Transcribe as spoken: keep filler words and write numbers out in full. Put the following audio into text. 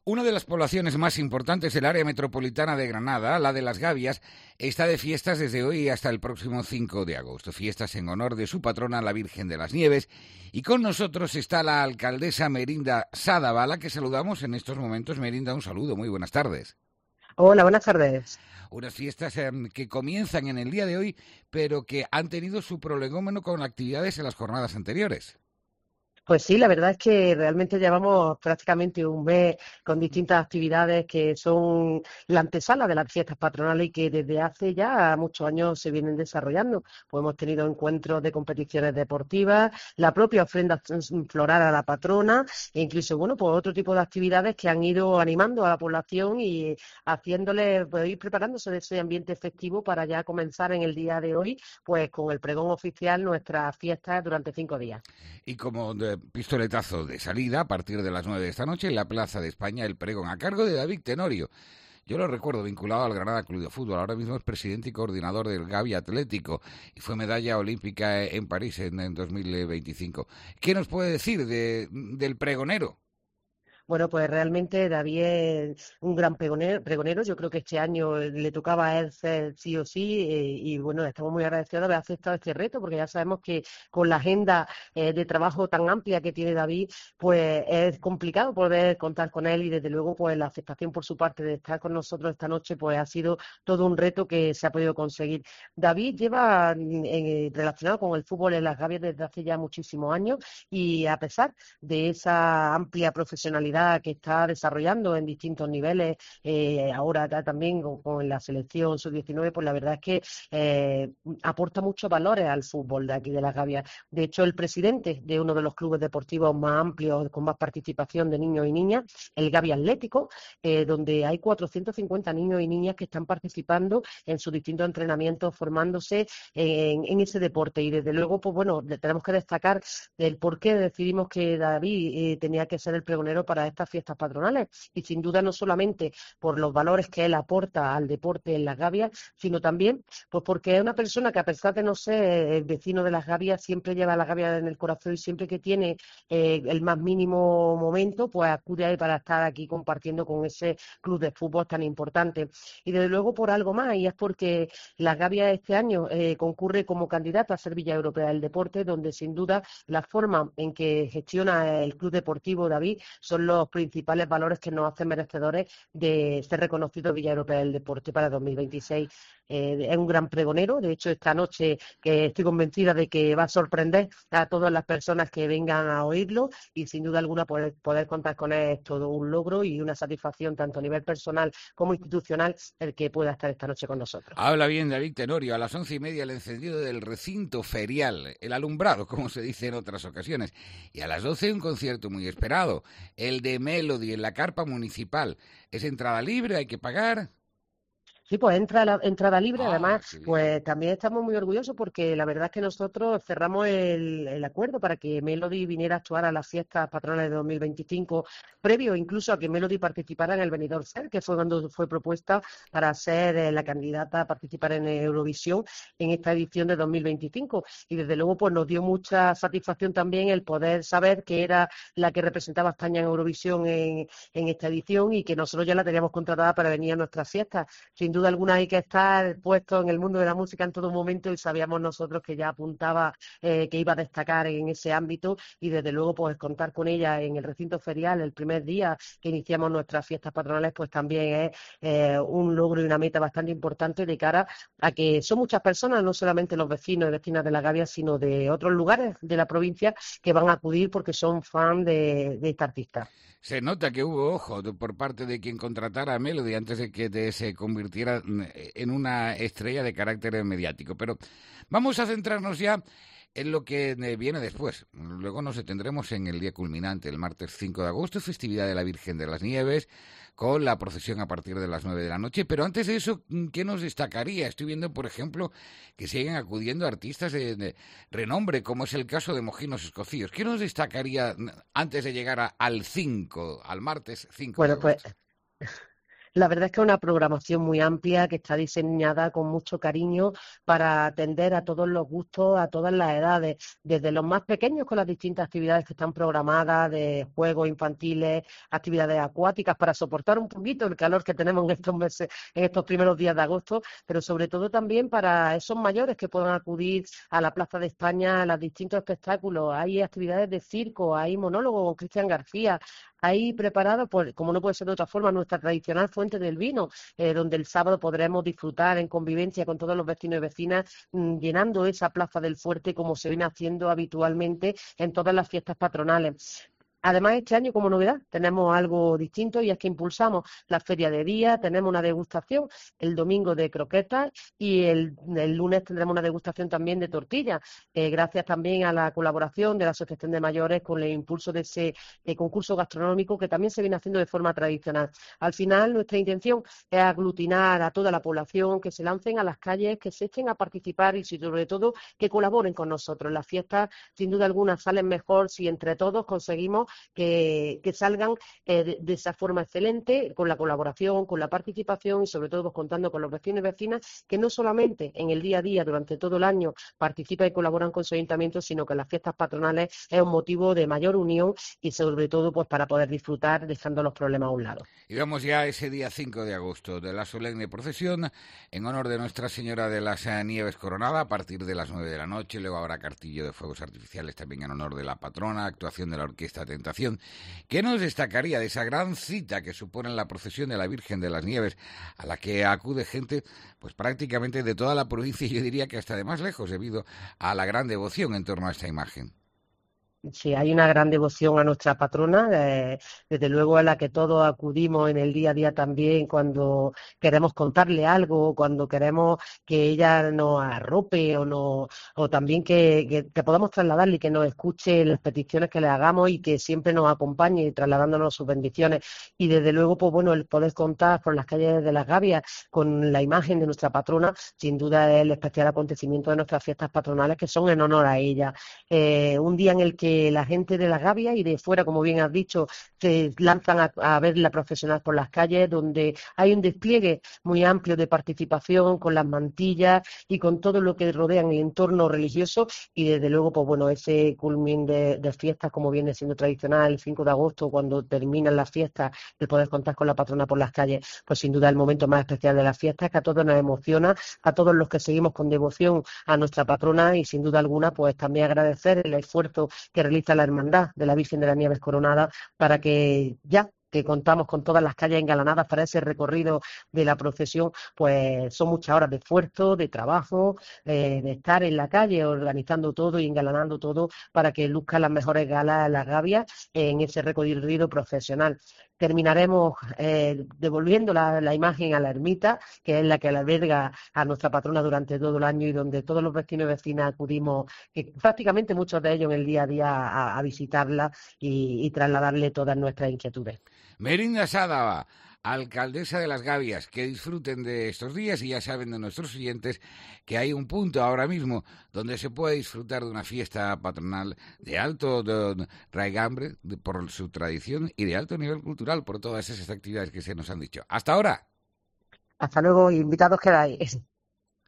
Una de las poblaciones más importantes del área metropolitana de Granada, la de Las Gavias, está de fiestas desde hoy hasta el próximo cinco de agosto. Fiestas en honor de su patrona, la Virgen de las Nieves. Y con nosotros está la alcaldesa Merinda Sadaba, a la que saludamos en estos momentos. Merinda, un saludo, muy buenas tardes. Hola, buenas tardes. Unas fiestas eh, que comienzan en el día de hoy, pero que han tenido su prolegómeno con actividades en las jornadas anteriores. Pues sí, la verdad es que realmente llevamos prácticamente un mes con distintas actividades que son la antesala de las fiestas patronales y que desde hace ya muchos años se vienen desarrollando. Pues hemos tenido encuentros de competiciones deportivas, la propia ofrenda floral a la patrona e incluso, bueno, pues otro tipo de actividades que han ido animando a la población y haciéndole, pues ir preparándose de ese ambiente festivo para ya comenzar en el día de hoy, pues con el pregón oficial nuestras fiestas durante cinco días. Y como de pistoletazo de salida, a partir de las nueve de esta noche, en la Plaza de España, el pregón a cargo de David Tenorio. Yo lo recuerdo vinculado al Granada Club de Fútbol. Ahora mismo es presidente y coordinador del Gavi Atlético y fue medalla olímpica en París en, en dos mil veinticinco. ¿Qué nos puede decir de, del pregonero? Bueno, pues realmente David es un gran pregonero, pregonero. Yo creo que este año le tocaba a él ser sí o sí eh, y bueno, estamos muy agradecidos de haber aceptado este reto porque ya sabemos que con la agenda eh, de trabajo tan amplia que tiene David, pues es complicado poder contar con él y desde luego pues la aceptación por su parte de estar con nosotros esta noche pues ha sido todo un reto que se ha podido conseguir. David lleva eh, relacionado con el fútbol en Las Gavias desde hace ya muchísimos años y a pesar de esa amplia profesionalidad que está desarrollando en distintos niveles, eh, ahora también con, con la selección sub diecinueve, pues la verdad es que eh, aporta muchos valores al fútbol de aquí de Las Gavias. De hecho, el presidente de uno de los clubes deportivos más amplios, con más participación de niños y niñas, el Gavi Atlético, eh, donde hay cuatrocientos cincuenta niños y niñas que están participando en sus distintos entrenamientos, formándose en, en ese deporte. Y desde luego, pues bueno, tenemos que destacar el por qué decidimos que David eh, tenía que ser el pregonero para estas fiestas patronales y sin duda no solamente por los valores que él aporta al deporte en Las Gavias, sino también pues porque es una persona que a pesar de no ser el vecino de Las Gavias siempre lleva a Las Gavias en el corazón y siempre que tiene eh, el más mínimo momento pues acude ahí para estar aquí compartiendo con ese club de fútbol tan importante. Y desde luego por algo más y es porque Las Gavias este año eh, concurre como candidata a ser Villa Europea del Deporte, donde sin duda la forma en que gestiona el Club Deportivo David son los principales valores que nos hacen merecedores de ser reconocido Villa Europea del Deporte para dos mil veintiséis. Eh, es un gran pregonero, de hecho esta noche que estoy convencida de que va a sorprender a todas las personas que vengan a oírlo y sin duda alguna poder, poder contar con él es todo un logro y una satisfacción tanto a nivel personal como institucional el que pueda estar esta noche con nosotros. Habla bien David Tenorio. A las once y media el encendido del recinto ferial, el alumbrado, como se dice en otras ocasiones. Y a las doce un concierto muy esperado, el de Melody en la carpa municipal. ¿Es entrada libre? ¿Hay que pagar? Sí, pues entra la entrada libre. Ah, Además, qué bien. pues también estamos muy orgullosos porque la verdad es que nosotros cerramos el, el acuerdo para que Melody viniera a actuar a las fiestas patronales de dos mil veinticinco, previo incluso a que Melody participara en el Benidorm Fest, que fue cuando fue propuesta para ser eh, la candidata a participar en Eurovisión en esta edición de dos mil veinticinco. Y desde luego, pues nos dio mucha satisfacción también el poder saber que era la que representaba a España en Eurovisión en, en esta edición y que nosotros ya la teníamos contratada para venir a nuestras fiestas. Sin duda alguna hay que estar puesto en el mundo de la música en todo momento y sabíamos nosotros que ya apuntaba eh, que iba a destacar en ese ámbito y desde luego pues contar con ella en el recinto ferial el primer día que iniciamos nuestras fiestas patronales pues también es eh, un logro y una meta bastante importante de cara a que son muchas personas, no solamente los vecinos y vecinas de La Gavia, sino de otros lugares de la provincia que van a acudir porque son fan de, de esta artista. Se nota que hubo ojo por parte de quien contratara a Melody antes de que te, se convirtiera en una estrella de carácter mediático. Pero vamos a centrarnos ya en lo que viene después. Luego nos detendremos en el día culminante, el martes cinco de agosto, festividad de la Virgen de las Nieves, con la procesión a partir de las nueve de la noche. Pero antes de eso, ¿qué nos destacaría? Estoy viendo, por ejemplo, que siguen acudiendo artistas de, de renombre, como es el caso de Mojinos Escocíos. ¿Qué nos destacaría antes de llegar a, al cinco, al martes cinco de Bueno, pues agosto? La verdad es que es una programación muy amplia que está diseñada con mucho cariño para atender a todos los gustos, a todas las edades, desde los más pequeños con las distintas actividades que están programadas, de juegos infantiles, actividades acuáticas, para soportar un poquito el calor que tenemos en estos meses, en estos primeros días de agosto, pero sobre todo también para esos mayores que puedan acudir a la Plaza de España, a los distintos espectáculos. Hay actividades de circo, hay monólogos con Cristian García, ahí preparado, pues, como no puede ser de otra forma, nuestra tradicional fuente del vino, eh, donde el sábado podremos disfrutar en convivencia con todos los vecinos y vecinas, mmm, llenando esa plaza del Fuerte como se viene haciendo habitualmente en todas las fiestas patronales. Además, este año, como novedad, tenemos algo distinto y es que impulsamos la feria de día, tenemos una degustación el domingo de croquetas y el, el lunes tendremos una degustación también de tortillas, eh, gracias también a la colaboración de la Asociación de Mayores con el impulso de ese eh, concurso gastronómico que también se viene haciendo de forma tradicional. Al final, nuestra intención es aglutinar a toda la población, que se lancen a las calles, que se echen a participar y sobre todo que colaboren con nosotros. Las fiestas, sin duda alguna, salen mejor si entre todos conseguimos que, que salgan eh, de, de esa forma excelente, con la colaboración, con la participación y sobre todo pues, contando con los vecinos y vecinas que no solamente en el día a día, durante todo el año, participan y colaboran con su ayuntamiento, sino que las fiestas patronales es un motivo de mayor unión y sobre todo pues para poder disfrutar dejando los problemas a un lado. Y vamos ya a ese día cinco de agosto de la solemne procesión en honor de Nuestra Señora de las Nieves Coronada a partir de las nueve de la noche. Luego habrá cartillo de fuegos artificiales también en honor de la patrona, actuación de la Orquesta Tentación. ¿Qué nos destacaría de esa gran cita que supone la procesión de la Virgen de las Nieves, a la que acude gente pues prácticamente de toda la provincia y yo diría que hasta de más lejos debido a la gran devoción en torno a esta imagen? Sí, hay una gran devoción a nuestra patrona, eh, desde luego a la que todos acudimos en el día a día también cuando queremos contarle algo, cuando queremos que ella nos arrope o, no, o también que, que, que podamos trasladarle y que nos escuche las peticiones que le hagamos y que siempre nos acompañe trasladándonos sus bendiciones. Y desde luego, pues bueno, el poder contar por las calles de Las Gavias con la imagen de nuestra patrona, sin duda es el especial acontecimiento de nuestras fiestas patronales que son en honor a ella. Eh, un día en el que la gente de Las Gavias y de fuera, como bien has dicho, se lanzan a, a ver la profesional por las calles, donde hay un despliegue muy amplio de participación con las mantillas y con todo lo que rodea en el entorno religioso y desde luego, pues bueno, ese culmin de, de fiestas como viene siendo tradicional el cinco de agosto, cuando terminan las fiestas, el poder contar con la patrona por las calles, pues sin duda el momento más especial de las fiestas, que a todos nos emociona, a todos los que seguimos con devoción a nuestra patrona y sin duda alguna, pues también agradecer el esfuerzo que realiza la Hermandad de la Virgen de las Nieves Coronada para que ya que contamos con todas las calles engalanadas para ese recorrido de la procesión, pues son muchas horas de esfuerzo, de trabajo, eh, de estar en la calle organizando todo y engalanando todo para que luzcan las mejores galas Las Gavias en ese recorrido profesional. Terminaremos eh, devolviendo la, la imagen a la ermita, que es la que alberga a nuestra patrona durante todo el año y donde todos los vecinos y vecinas acudimos, que prácticamente muchos de ellos en el día a día a, a visitarla y, y trasladarle todas nuestras inquietudes. Merinda Sádava, alcaldesa de Las Gavias, que disfruten de estos días y ya saben de nuestros oyentes que hay un punto ahora mismo donde se puede disfrutar de una fiesta patronal de alto de raigambre de, por su tradición y de alto nivel cultural por todas esas actividades que se nos han dicho. Hasta ahora. Hasta luego, invitados quedáis.